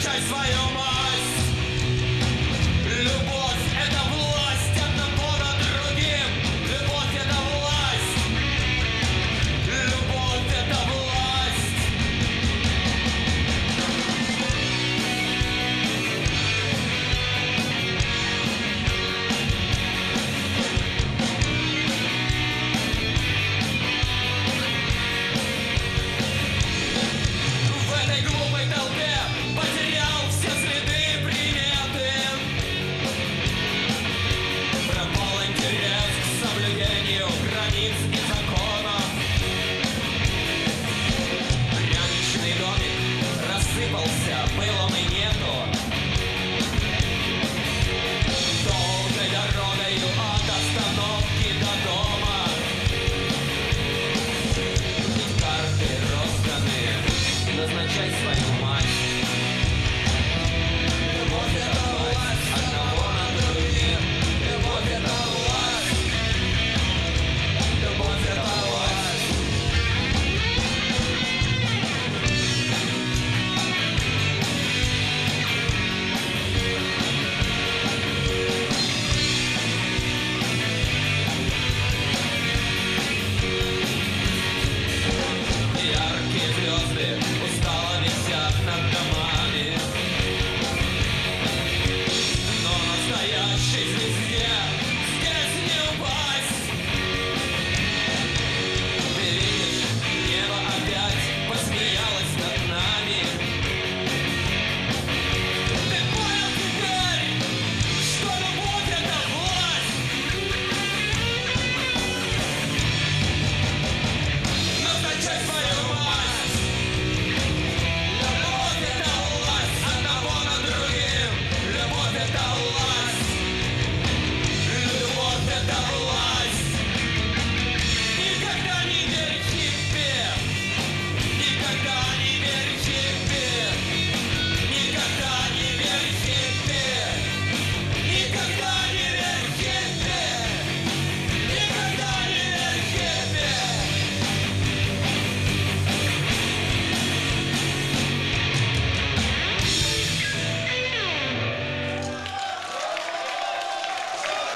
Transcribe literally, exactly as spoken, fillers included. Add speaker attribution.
Speaker 1: назначай свою масть. Любовь — это власть одного над другим. Любовь — это власть. Любовь — это власть. В этой глупой толпе потерял все следы и приметы. Пропал интерес к соблюдению границ и законов. Пряничный домик рассыпался, пылом и нету. Долгой дорогою от остановки до дома. Карты розданы, назначай свою